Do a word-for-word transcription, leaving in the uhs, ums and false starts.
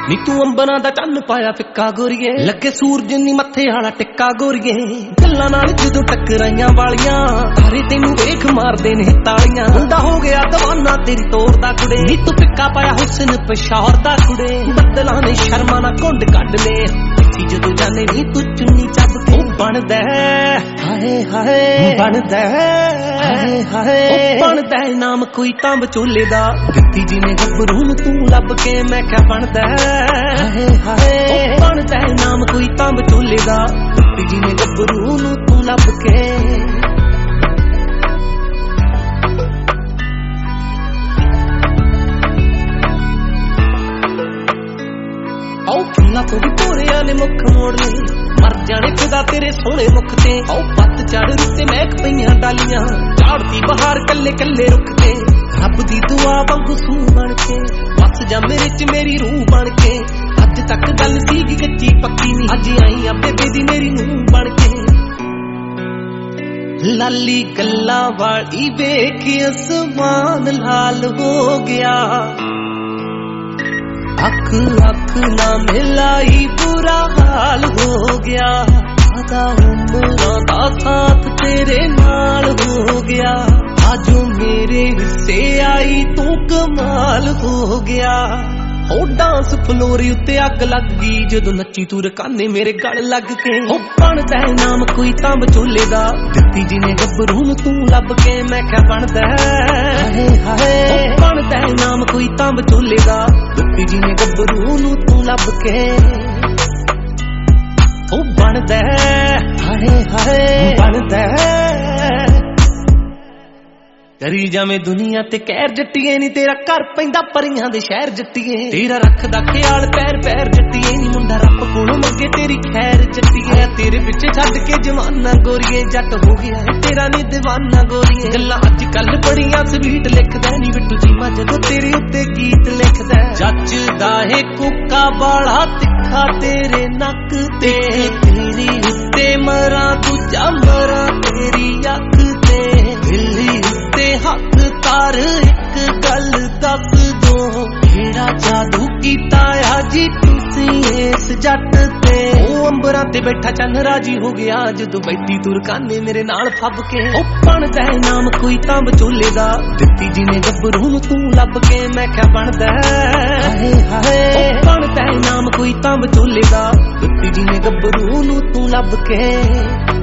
ਨੀ तू अंबरां दा चन्न पाया फिक्का गोरीए लगे सूरज नी मत्थे आला टिक्का गोरीए गल्लां नाल जदों टकराइयां वालियां तारे तैनू वेख मारदे ने तालियां मुंडा हो गया दीवाना तेरी तोड़ दा कुड़े नी तू फिक्का पाया हुस्न पेशावर दा कुड़े बदलां ने शर्मा ना घुंड कढ ले पिछी जदों जाने नी तू चुन्नी चब के बनदा हाय हाय बनदा हाय हाय बनदा नाम कोई तां विचोले दा दित्ती जी ने गभरू नूं तू लब के मैं क्या बनदा हाय हाय बनदा नाम कोई तां विचोले दा दित्ती जी ने गभरू नूं तू लब के आओ फुल्लां तो भी भोरे वाले मुख मोड़ ले मर जाने खुदा तेरे सोहणे मुख ते आओ पत चढ़ रुते महक पईयां डालियां झाड़ती बहार कल्ले कल्ले रुख ते रब दी दुआ वांगू सू बन के बस जा मेरे च मेरी रूह बन के अज तक गल सीगी कच्ची पक्की नी अज आई आ बेबे दी मेरी नूह बन के लाली गल्ला वाली वेख आसमान लाल हो गया अख अख ना मिलाई बुरा हाल हो गया आधा उम्रां दा साथ तेरे नाल हो गया आजो मेरे हिस्से आई तू कमाल हो गया हो डांस फ्लोरी उत्ते अग लग गई जदों नच्ची तू रकाने मेरे गल लग के हो बनदा नाम कोई तां विचोले दा दित्ती जी ने गभरू नूं तू लब के मैं क्या बनदा हाय हाय बनदा नाम कोई तां विचोले दा दित्ती जी ने गभरू नूं तू लब के हो बनदा हाय हाय बनदा करी जावे दुनिया ते कहर जट्टिए नी तेरा घर पैंदा परियां दे शहर जट्टिए तेरा रखदा ख्याल पैर पैर जट्टिए नी मुंडा रब कोलों मंगे तेरी खैर जट्टिए तेरे पिछे छड्ड के जवाना गोरीए जट हो गया तेरा नी दीवाना गोरीए गल्लां अज कल बड़ियां स्वीट लिखदा नी बिट्टू चीमा जदों तेरे उत्ते गीत लिखदा जचदा है कुक्का बाला तिखा तेरे नक ते तेरी उत्ते मरा दूजा मरा तेरी अख ते दिल्ली हक तार एक गल दस दो केड़ा जादू कीता जी तुसी इस जट ते ओ अंबरां ते बैठा चन्न राजी हो गया जदों बैठी तुरकाने मेरे नाल फब के ओ बनदा नाम कोई तां विचोले दा दित्ती जी ने गभरू नूं तू लब के मैं क्या बनदा हाय हाय बनदा नाम कोई तां विचोले दा दित्ती जी ने गभरू नूं तू लब के